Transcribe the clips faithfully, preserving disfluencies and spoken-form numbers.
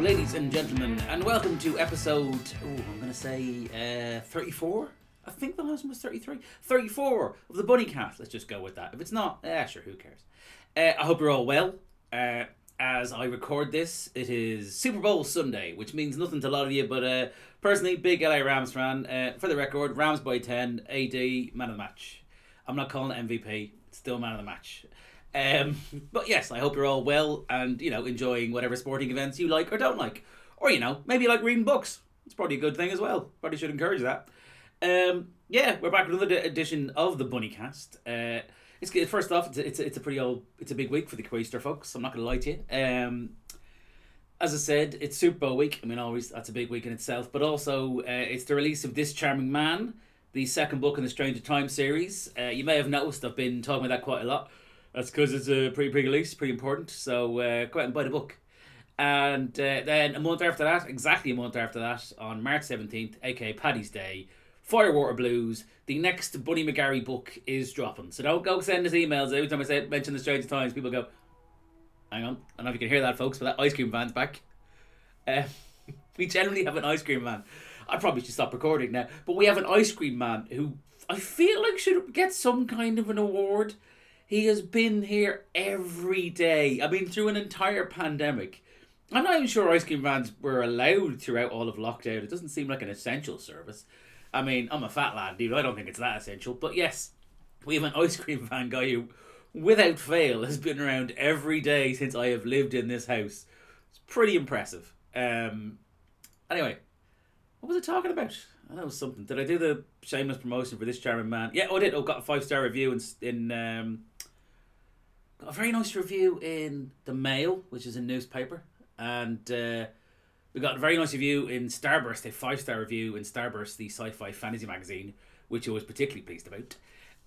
ladies and gentlemen, and welcome to episode, oh, I'm going to say uh, thirty-four? I think the last one was thirty-three. thirty-four of the Bunnycast. Let's just go with that. If it's not, eh, sure, who cares? Uh, I hope you're all well. Uh, as I record this, it is Super Bowl Sunday, which means nothing to a lot of you, but uh, personally, big L A Rams fan. Uh, for the record, Rams by ten, A D, man of the match. I'm not calling it M V P, it's still man of the match. Um, but yes, I hope you're all well and, you know, enjoying whatever sporting events you like or don't like. Or, you know, maybe you like reading books. It's probably a good thing as well. Probably should encourage that. Um, yeah, we're back with another edition of the Bunnycast. Uh, it's first off, it's a, it's a, it's a pretty old, it's a big week for the Quaster folks. I'm not going to lie to you. Um, as I said, it's Super Bowl week. I mean, always that's a big week in itself. But also, uh, it's the release of This Charming Man, the second book in the Stranger Times series. Uh, you may have noticed I've been talking about that quite a lot. That's because it's a pretty big release, pretty important. So uh, go out and buy the book. And uh, then a month after that, exactly a month after that, on March seventeenth, aka Paddy's Day, Firewater Blues, the next Bunny McGarry book is dropping. So don't go send us emails. Every time I say mention the Stranger Times, people go, hang on. I don't know if you can hear that, folks, but that ice cream van's back. Uh, we generally have an ice cream man. I probably should stop recording now. But we have an ice cream man who I feel like should get some kind of an award. He has been here every day. I mean, through an entire pandemic. I'm not even sure ice cream vans were allowed throughout all of lockdown. It doesn't seem like an essential service. I mean, I'm a fat lad, dude. I don't think it's that essential. But yes, we have an ice cream van guy who, without fail, has been around every day since I have lived in this house. It's pretty impressive. Um. Anyway, what was I talking about? I know something. Did I do the shameless promotion for This Charming Man? Yeah, oh, I did. Oh, got a five-star review in... in um, got a very nice review in The Mail, which is a newspaper. And uh, we got a very nice review in Starburst, a five-star review in Starburst, the sci-fi fantasy magazine, which I was particularly pleased about.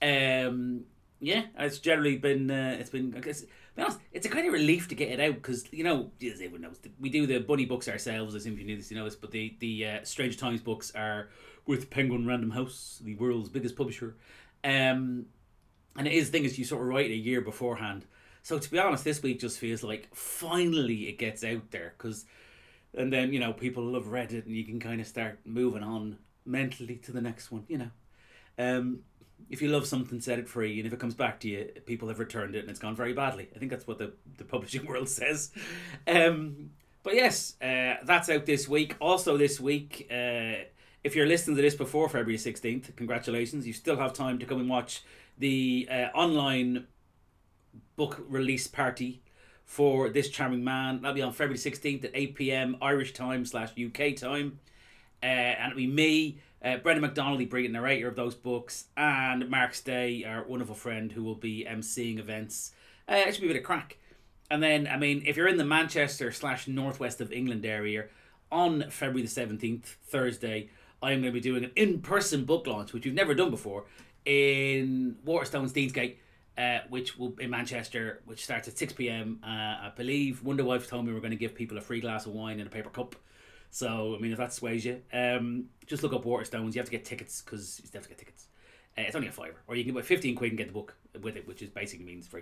Um, yeah, it's generally been... Uh, it's been... I guess, to be honest, it's a kind of relief to get it out because, you know, as everyone knows, we do the Bunny books ourselves, as if you knew this, you know this, but the, the uh, Strange Times books are with Penguin Random House, the world's biggest publisher. Um, and it is the thing is you sort of write a year beforehand. So to be honest, this week just feels like finally it gets out there. Cause, and then, you know, people will have read it and you can kind of start moving on mentally to the next one, you know. Um, if you love something, set it free. And if it comes back to you, people have returned it and it's gone very badly. I think that's what the, the publishing world says. Um, but yes, uh, that's out this week. Also this week, uh, if you're listening to this before February sixteenth, congratulations. You still have time to come and watch the uh, online book release party for This Charming Man. That'll be on February sixteenth at eight p.m. Irish time slash U K time. Uh, and it'll be me, uh, Brendan McDonald, the brilliant narrator of those books, and Mark Stay, our wonderful friend, who will be emceeing events. Uh, it should be a bit of crack. And then, I mean, if you're in the Manchester slash northwest of England area, on February the seventeenth, Thursday, I'm going to be doing an in-person book launch, which we've never done before, in Waterstones Deansgate, uh, which will in Manchester, which starts at six p.m. Uh, I believe Wonder Wife told me we're going to give people a free glass of wine and a paper cup. So, I mean, if that sways you, um, just look up Waterstones. You have to get tickets, because you have to get tickets. Uh, it's only a fiver. Or you can buy fifteen quid and get the book with it, which is basically means free.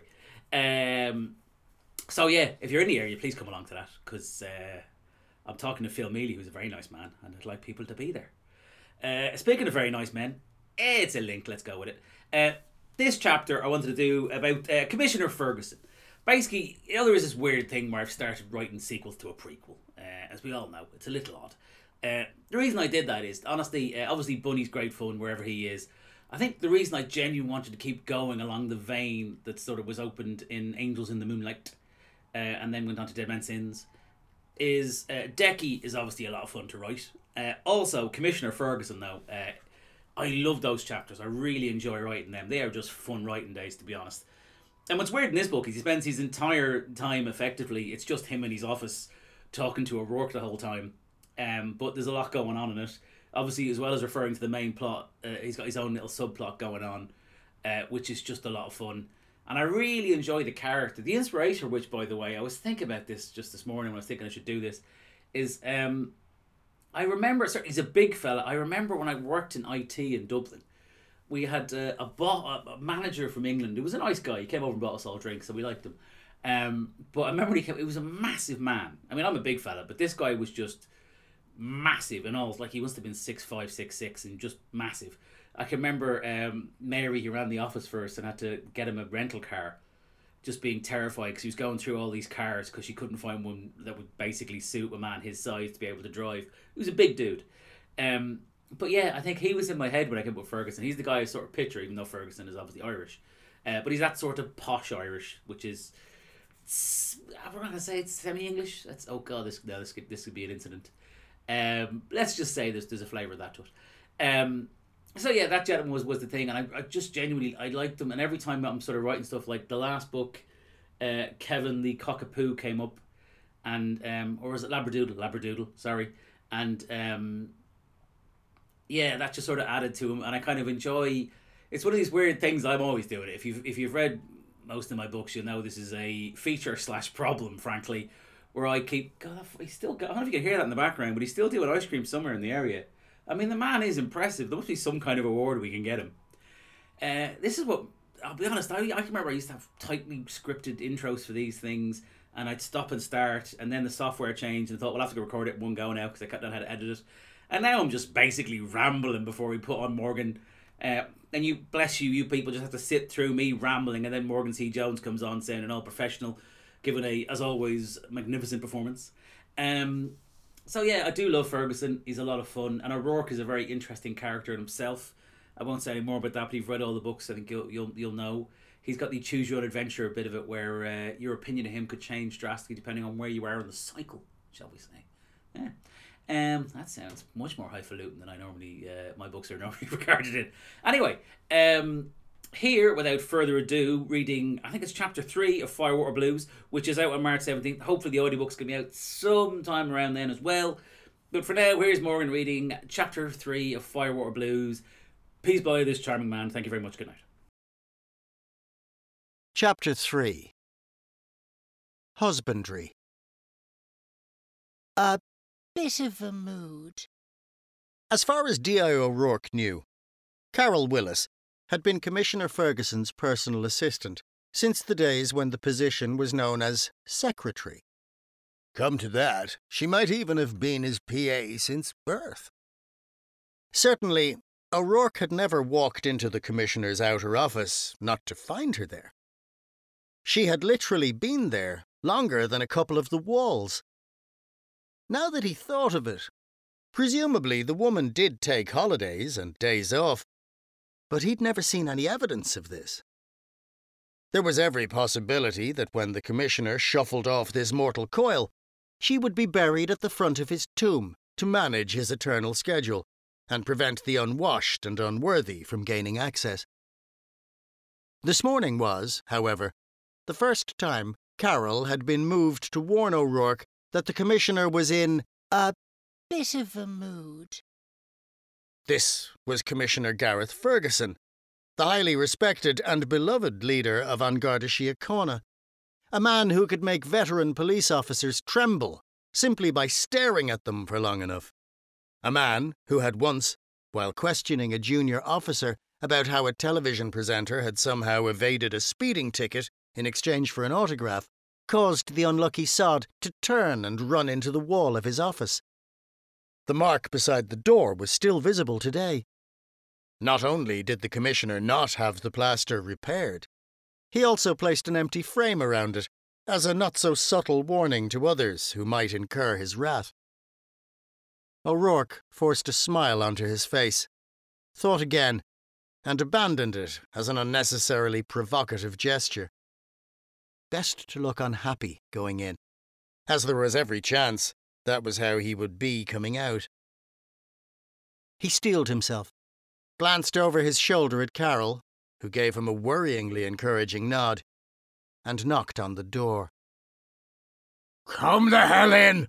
Um, so, yeah, if you're in the area, please come along to that, because uh, I'm talking to Phil Mealy, who's a very nice man, and I'd like people to be there. Uh, speaking of very nice men, it's a link, let's go with it. Uh, this chapter I wanted to do about uh, Commissioner Ferguson. Basically, you know, there is this weird thing where I've started writing sequels to a prequel. Uh, as we all know, it's a little odd. Uh, the reason I did that is, honestly, uh, obviously Bunny's great fun wherever he is. I think the reason I genuinely wanted to keep going along the vein that sort of was opened in Angels in the Moonlight, uh, and then went on to Dead Man's Sins, is uh, Decky is obviously a lot of fun to write. Uh, also, Commissioner Ferguson, though, uh, I love those chapters. I really enjoy writing them. They are just fun writing days, to be honest. And what's weird in this book is he spends his entire time, effectively, it's just him in his office talking to O'Rourke the whole time. Um, but there's a lot going on in it. Obviously, as well as referring to the main plot, uh, he's got his own little subplot going on, uh, which is just a lot of fun. And I really enjoy the character. The inspiration, which, by the way, I was thinking about this just this morning when I was thinking I should do this, is um, I remember, sorry, he's a big fella. I remember when I worked in I T in Dublin, we had uh, a, bo- a manager from England who was a nice guy. He came over and bought us all drinks, so we liked him. Um, but I remember he came, it was a massive man. I mean, I'm a big fella, but this guy was just massive and all. Like he must have been six five, six six, and just massive. I can remember um, Mary, who ran the office first, and had to get him a rental car, just being terrified because he was going through all these cars because she couldn't find one that would basically suit a man his size to be able to drive. He was a big dude. Um, but yeah, I think he was in my head when I came up with Ferguson. He's the guy I sort of picture, even though Ferguson is obviously Irish. Uh, but he's that sort of posh Irish, which is, we're not gonna say it's semi-English. That's oh god, this no, this could this could be an incident. Um, let's just say there's there's a flavour of that to it. Um, so yeah, that gentleman was, was the thing, and I, I just genuinely I liked him. And every time I'm sort of writing stuff, like the last book, uh, Kevin the Cockapoo came up, and um, or was it Labradoodle? Labradoodle, sorry, and um, yeah, that just sort of added to him, and I kind of enjoy. It's one of these weird things I'm always doing. If you've if you've read most of my books, you'll know this is a feature slash problem, frankly, where I keep God, he's still got, I don't know if you can hear that in the background, but he's still doing ice cream somewhere in the area. I mean, the man is impressive. There must be some kind of award we can get him. Uh, this is what I'll be honest. I, I can remember I used to have tightly scripted intros for these things, and I'd stop and start, and then the software changed, and I thought, well, I have to record it in one go now because I can't know how to edit it. And now I'm just basically rambling before we put on Morgan. Uh, and you, bless you, you people just have to sit through me rambling, and then Morgan C. Jones comes on sounding all professional, giving a, as always, magnificent performance. Um, so yeah, I do love Ferguson. He's a lot of fun, and O'Rourke is a very interesting character in himself. I won't say any more about that, but if you've read all the books, I think you'll you'll you'll know. He's got the choose your own adventure bit of it, where uh, your opinion of him could change drastically depending on where you are in the cycle, shall we say? Yeah. Um, that sounds much more highfalutin than I normally, uh, my books are normally regarded in. Anyway, um, here, without further ado, reading, I think it's chapter three of Firewater Blues, which is out on March seventeenth. Hopefully the audiobook's going to be out sometime around then as well. But for now, here's Morgan reading chapter three of Firewater Blues. Peace by this charming man. Thank you very much. Good night. Chapter three. Husbandry. A bit of a mood. As far as D I O'Rourke knew, Carol Willis had been Commissioner Ferguson's personal assistant since the days when the position was known as secretary. Come to that, she might even have been his P A since birth. Certainly, O'Rourke had never walked into the Commissioner's outer office not to find her there. She had literally been there longer than a couple of the walls. Now that he thought of it, presumably the woman did take holidays and days off, but he'd never seen any evidence of this. There was every possibility that when the Commissioner shuffled off this mortal coil, she would be buried at the front of his tomb to manage his eternal schedule and prevent the unwashed and unworthy from gaining access. This morning was, however, the first time Carol had been moved to warn O'Rourke that the Commissioner was in a bit of a mood. This was Commissioner Gareth Ferguson, the highly respected and beloved leader of An Garda Síochána, a man who could make veteran police officers tremble simply by staring at them for long enough. A man who had once, while questioning a junior officer about how a television presenter had somehow evaded a speeding ticket in exchange for an autograph, caused the unlucky sod to turn and run into the wall of his office. The mark beside the door was still visible today. Not only did the Commissioner not have the plaster repaired, he also placed an empty frame around it as a not-so-subtle warning to others who might incur his wrath. O'Rourke forced a smile onto his face, thought again, and abandoned it as an unnecessarily provocative gesture. Best to look unhappy going in, as there was every chance that was how he would be coming out. He steeled himself, glanced over his shoulder at Carol, who gave him a worryingly encouraging nod, and knocked on the door. "Come the hell in!"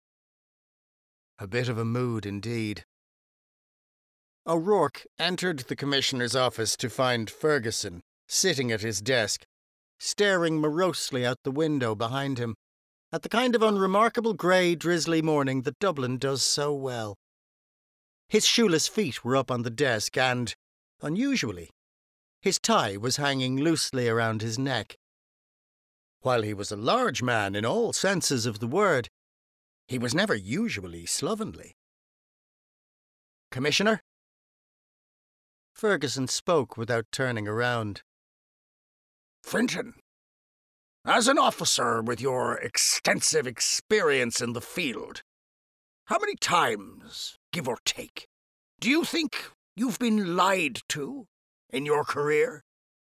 A bit of a mood indeed. O'Rourke entered the Commissioner's office to find Ferguson sitting at his desk, staring morosely out the window behind him, at the kind of unremarkable grey, drizzly morning that Dublin does so well. His shoeless feet were up on the desk and, unusually, his tie was hanging loosely around his neck. While he was a large man in all senses of the word, he was never usually slovenly. "Commissioner?" Ferguson spoke without turning around. "Finton, as an officer with your extensive experience in the field, how many times, give or take, do you think you've been lied to in your career?"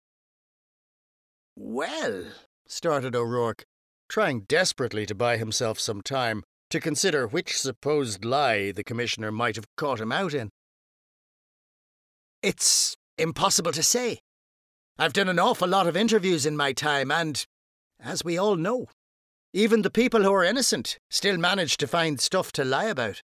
"Well," started O'Rourke, trying desperately to buy himself some time to consider which supposed lie the Commissioner might have caught him out in. "It's impossible to say. I've done an awful lot of interviews in my time, and, as we all know, even the people who are innocent still manage to find stuff to lie about."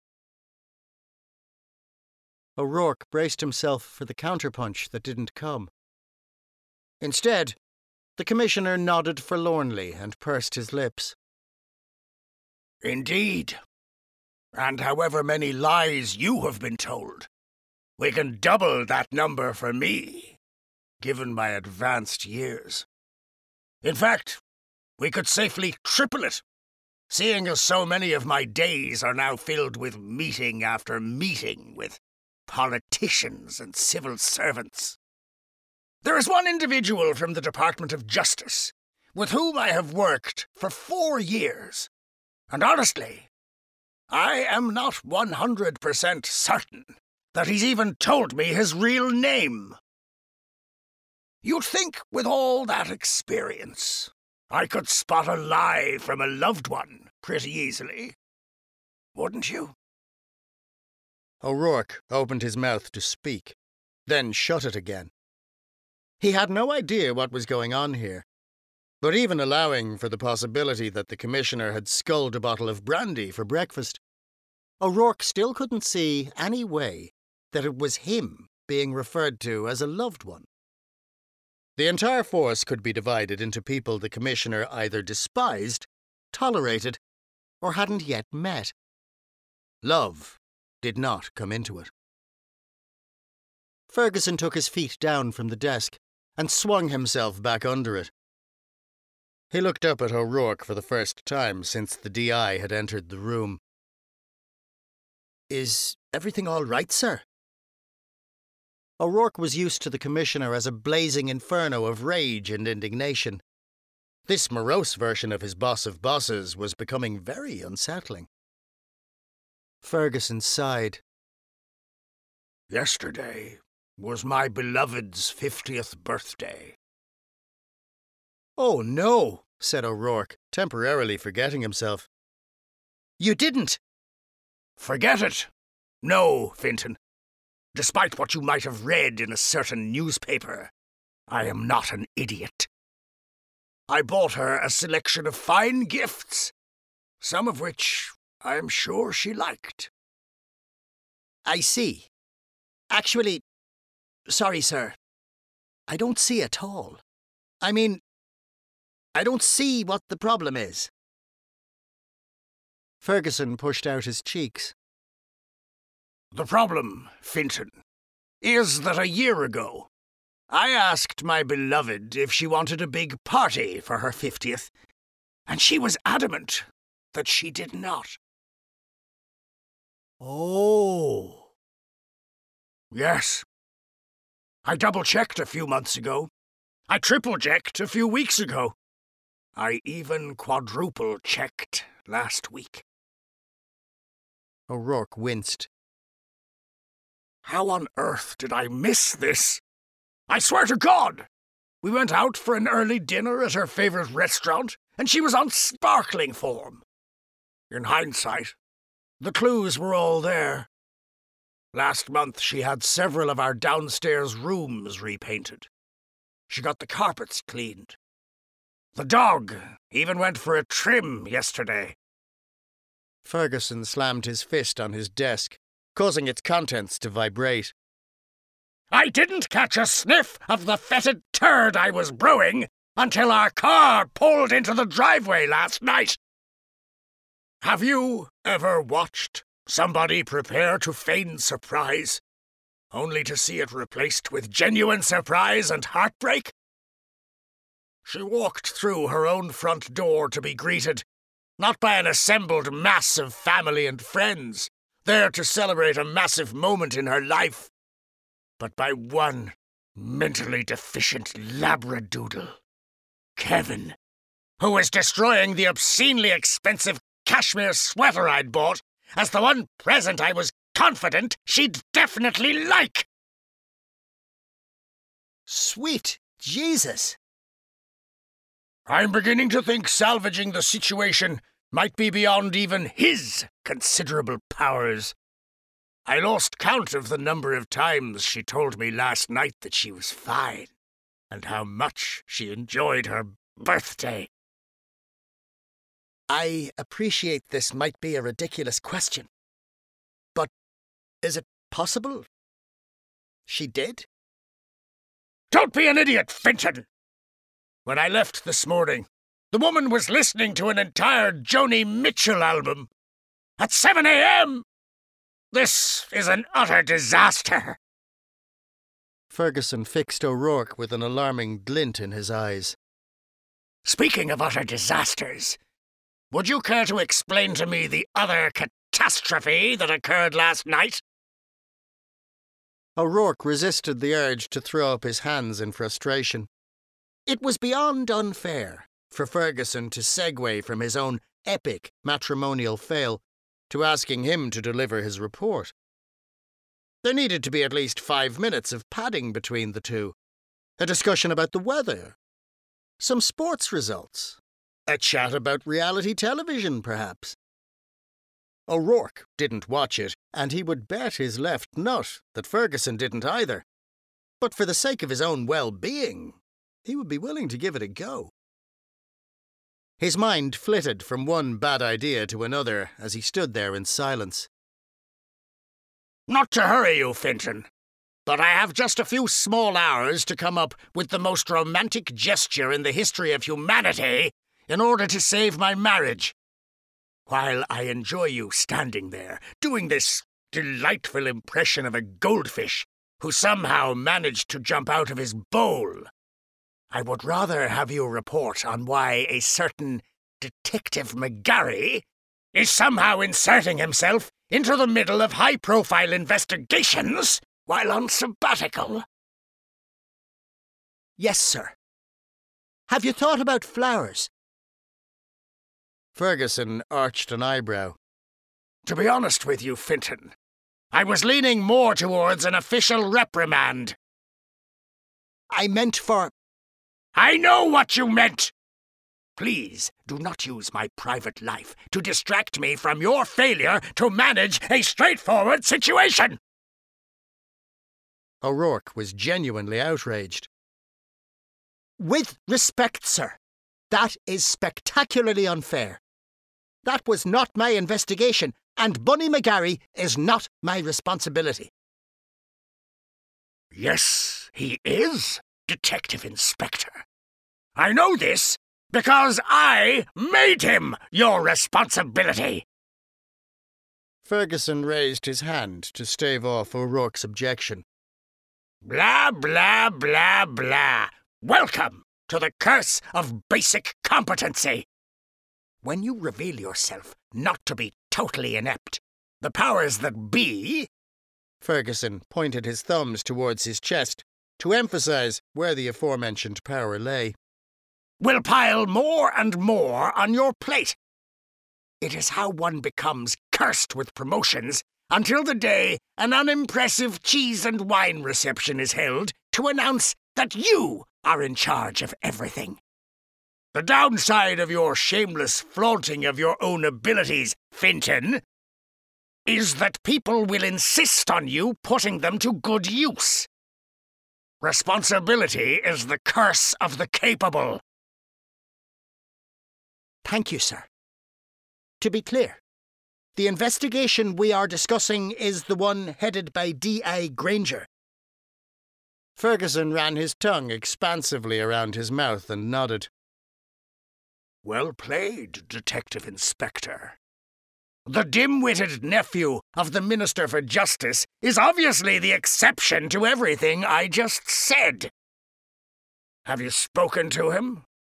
O'Rourke braced himself for the counterpunch that didn't come. Instead, the Commissioner nodded forlornly and pursed his lips. "Indeed. And however many lies you have been told, we can double that number for me, given my advanced years. In fact, we could safely triple it, seeing as so many of my days are now filled with meeting after meeting with politicians and civil servants. There is one individual from the Department of Justice with whom I have worked for four years, and honestly, I am not one hundred percent certain that he's even told me his real name. You'd think with all that experience, I could spot a lie from a loved one pretty easily, wouldn't you?" O'Rourke opened his mouth to speak, then shut it again. He had no idea what was going on here, but even allowing for the possibility that the Commissioner had sculled a bottle of brandy for breakfast, O'Rourke still couldn't see any way that it was him being referred to as a loved one. The entire force could be divided into people the Commissioner either despised, tolerated, or hadn't yet met. Love did not come into it. Ferguson took his feet down from the desk and swung himself back under it. He looked up at O'Rourke for the first time since the D I had entered the room. "Is everything all right, sir?" O'Rourke was used to the Commissioner as a blazing inferno of rage and indignation. This morose version of his boss of bosses was becoming very unsettling. Ferguson sighed. "Yesterday was my beloved's fiftieth birthday." "Oh, no," said O'Rourke, temporarily forgetting himself. "You didn't?" "Forget it. No, Finton. Despite what you might have read in a certain newspaper, I am not an idiot. I bought her a selection of fine gifts, some of which I am sure she liked." "I see. Actually, sorry, sir. I don't see at all. I mean, I don't see what the problem is." Ferguson pushed out his cheeks. "The problem, Finton, is that a year ago, I asked my beloved if she wanted a big party for her fiftieth, and she was adamant that she did not." "Oh." "Yes. I double-checked a few months ago. I triple-checked a few weeks ago. I even quadruple-checked last week." O'Rourke winced. How on earth did I miss this? I swear to God! We went out for an early dinner at her favourite restaurant, and she was on sparkling form. In hindsight, the clues were all there. Last month she had several of our downstairs rooms repainted. She got the carpets cleaned. The dog even went for a trim yesterday. Ferguson slammed his fist on his desk, causing its contents to vibrate. I didn't catch a sniff of the fetid turd I was brewing until our car pulled into the driveway last night. Have you ever watched somebody prepare to feign surprise, only to see it replaced with genuine surprise and heartbreak? She walked through her own front door to be greeted, not by an assembled mass of family and friends, there to celebrate a massive moment in her life, but by one mentally deficient labradoodle, Kevin, who was destroying the obscenely expensive cashmere sweater I'd bought as the one present I was confident she'd definitely like. Sweet Jesus! I'm beginning to think salvaging the situation might be beyond even his considerable powers. I lost count of the number of times she told me last night that she was fine, and how much she enjoyed her birthday. I appreciate this might be a ridiculous question, but is it possible she did? Don't be an idiot, Finton! When I left this morning, the woman was listening to an entire Joni Mitchell album at seven a.m. This is an utter disaster. Ferguson fixed O'Rourke with an alarming glint in his eyes. Speaking of utter disasters, would you care to explain to me the other catastrophe that occurred last night? O'Rourke resisted the urge to throw up his hands in frustration. It was beyond unfair for Ferguson to segue from his own epic matrimonial fail to asking him to deliver his report. There needed to be at least five minutes of padding between the two. A discussion about the weather. Some sports results. A chat about reality television, perhaps. O'Rourke didn't watch it, and he would bet his left nut that Ferguson didn't either. But for the sake of his own well-being, he would be willing to give it a go. His mind flitted from one bad idea to another as he stood there in silence. Not to hurry you, Finton, but I have just a few small hours to come up with the most romantic gesture in the history of humanity in order to save my marriage. While I enjoy you standing there, doing this delightful impression of a goldfish who somehow managed to jump out of his bowl, I would rather have you report on why a certain Detective McGarry is somehow inserting himself into the middle of high-profile investigations while on sabbatical. Yes, sir. Have you thought about flowers? Ferguson arched an eyebrow. To be honest with you, Finton, I was leaning more towards an official reprimand. I meant for... I know what you meant! Please do not use my private life to distract me from your failure to manage a straightforward situation! O'Rourke was genuinely outraged. With respect, sir, that is spectacularly unfair. That was not my investigation, and Bunny McGarry is not my responsibility. Yes, he is, Detective Inspector. I know this because I made him your responsibility. Ferguson raised his hand to stave off O'Rourke's objection. Blah, blah, blah, blah. Welcome to the curse of basic competency. When you reveal yourself not to be totally inept, the powers that be... Ferguson pointed his thumbs towards his chest to emphasize where the aforementioned power lay. Will pile more and more on your plate. It is how one becomes cursed with promotions until the day an unimpressive cheese and wine reception is held to announce that you are in charge of everything. The downside of your shameless flaunting of your own abilities, Finton, is that people will insist on you putting them to good use. Responsibility is the curse of the capable. Thank you, sir. To be clear, the investigation we are discussing is the one headed by D I Granger. Ferguson ran his tongue expansively around his mouth and nodded. Well played, Detective Inspector. The dim-witted nephew of the Minister for Justice is obviously the exception to everything I just said. Have you spoken to him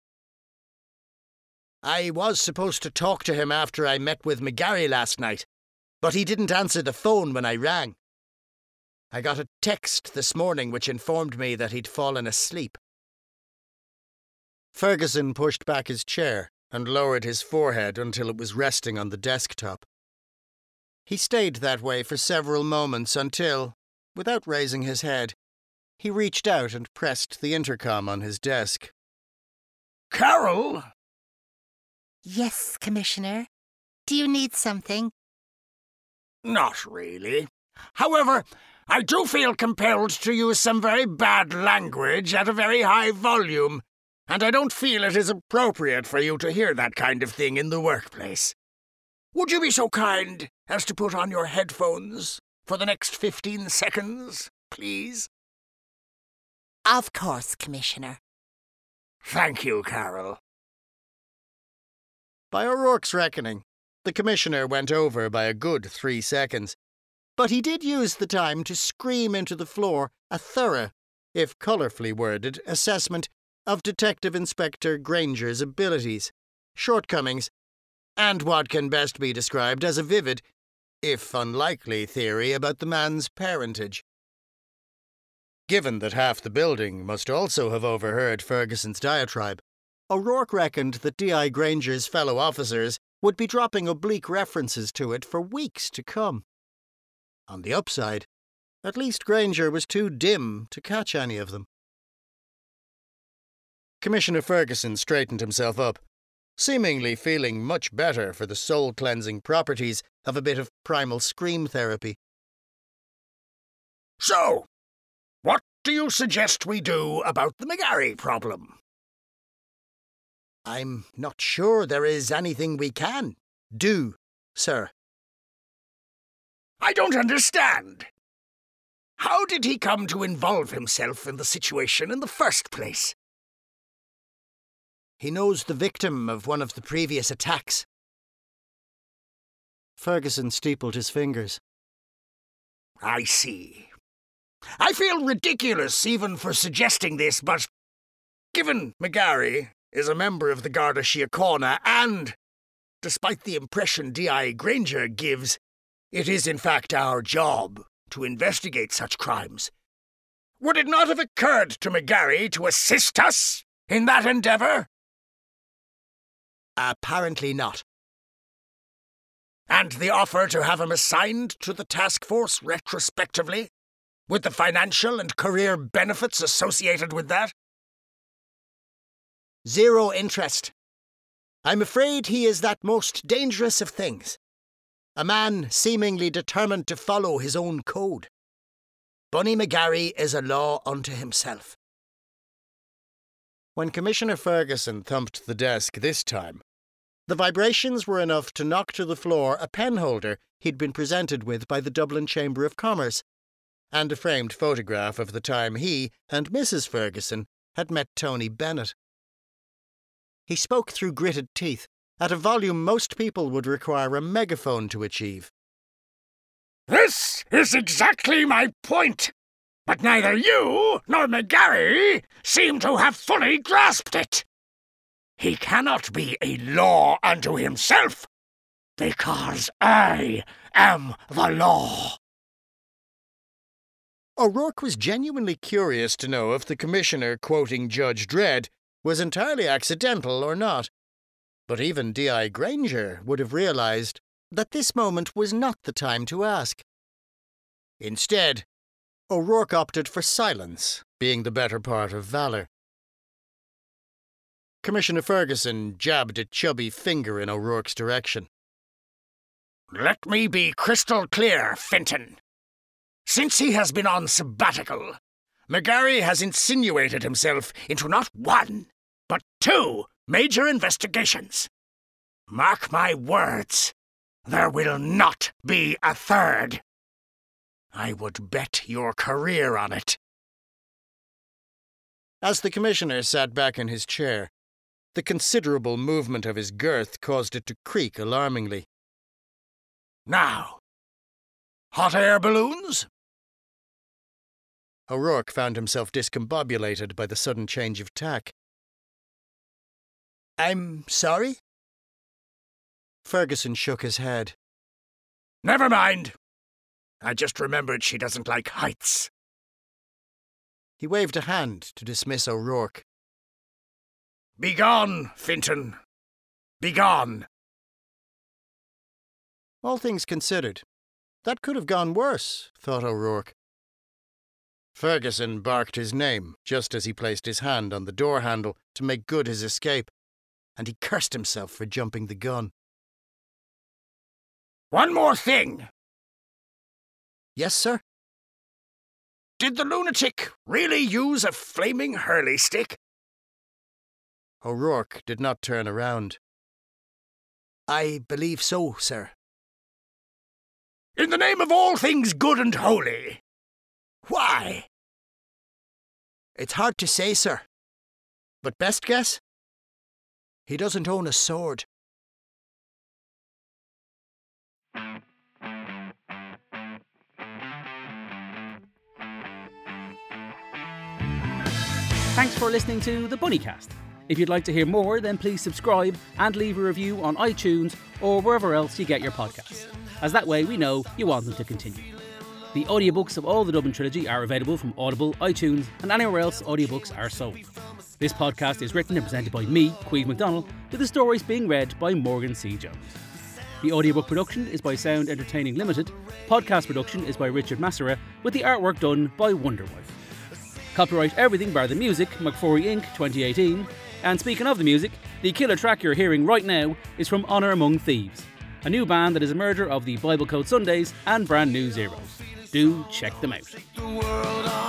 I was supposed to talk to him after I met with McGarry last night, but he didn't answer the phone when I rang. I got a text this morning which informed me that he'd fallen asleep. Ferguson pushed back his chair and lowered his forehead until it was resting on the desktop. He stayed that way for several moments until, without raising his head, he reached out and pressed the intercom on his desk. Carol? Yes, Commissioner. Do you need something? Not really. However, I do feel compelled to use some very bad language at a very high volume, and I don't feel it is appropriate for you to hear that kind of thing in the workplace. Would you be so kind as to put on your headphones for the next fifteen seconds, please? Of course, Commissioner. Thank you, Carol. By O'Rourke's reckoning, the Commissioner went over by a good three seconds, but he did use the time to scream into the floor a thorough, if colourfully worded, assessment of Detective Inspector Granger's abilities, shortcomings, and what can best be described as a vivid, if unlikely, theory about the man's parentage. Given that half the building must also have overheard Ferguson's diatribe, O'Rourke reckoned that D I Granger's fellow officers would be dropping oblique references to it for weeks to come. On the upside, at least Granger was too dim to catch any of them. Commissioner Ferguson straightened himself up, seemingly feeling much better for the soul-cleansing properties of a bit of primal scream therapy. So, what do you suggest we do about the McGarry problem? I'm not sure there is anything we can do, sir. I don't understand. How did he come to involve himself in the situation in the first place? He knows the victim of one of the previous attacks. Ferguson steepled his fingers. I see. I feel ridiculous even for suggesting this, but given McGarry is a member of the Garda Síochána and, despite the impression D I Granger gives, it is in fact our job to investigate such crimes, would it not have occurred to McGarry to assist us in that endeavour? Apparently not. And the offer to have him assigned to the task force retrospectively, with the financial and career benefits associated with that? Zero interest. I'm afraid he is that most dangerous of things. A man seemingly determined to follow his own code. Bunny McGarry is a law unto himself. When Commissioner Ferguson thumped the desk this time, the vibrations were enough to knock to the floor a penholder he'd been presented with by the Dublin Chamber of Commerce, and a framed photograph of the time he and Missus Ferguson had met Tony Bennett. He spoke through gritted teeth, at a volume most people would require a megaphone to achieve. This is exactly my point, but neither you nor McGarry seem to have fully grasped it. He cannot be a law unto himself, because I am the law. O'Rourke was genuinely curious to know if the Commissioner quoting Judge Dredd was entirely accidental or not, but even D I Granger would have realised that this moment was not the time to ask. Instead, O'Rourke opted for silence, being the better part of valour. Commissioner Ferguson jabbed a chubby finger in O'Rourke's direction. Let me be crystal clear, Fenton. Since he has been on sabbatical, McGarry has insinuated himself into not one, but two major investigations. Mark my words, there will not be a third. I would bet your career on it. As the Commissioner sat back in his chair, the considerable movement of his girth caused it to creak alarmingly. Now, hot air balloons? O'Rourke found himself discombobulated by the sudden change of tack. I'm sorry? Ferguson shook his head. Never mind. I just remembered she doesn't like heights. He waved a hand to dismiss O'Rourke. Begone, Finton. Begone. All things considered, that could have gone worse, thought O'Rourke. Ferguson barked his name just as he placed his hand on the door handle to make good his escape, and he cursed himself for jumping the gun. One more thing. Yes, sir? Did the lunatic really use a flaming hurley stick? O'Rourke did not turn around. I believe so, sir. In the name of all things good and holy. Why? It's hard to say, sir. But best guess? He doesn't own a sword. Thanks for listening to the Bunnycast. If you'd like to hear more, then please subscribe and leave a review on iTunes or wherever else you get your podcasts, as that way we know you want them to continue. The audiobooks of all the Dublin trilogy are available from Audible, iTunes and anywhere else audiobooks are sold. This podcast is written and presented by me, Queen MacDonald, with the stories being read by Morgan C. Jones. The audiobook production is by Sound Entertaining Limited. Podcast production is by Richard Massera, with the artwork done by Wonderwife. Copyright everything bar the music, McFory Incorporated twenty eighteen. And speaking of the music, the killer track you're hearing right now is from Honour Among Thieves, a new band that is a merger of the Bible Code Sundays and Brand New Zeros. Do check them out.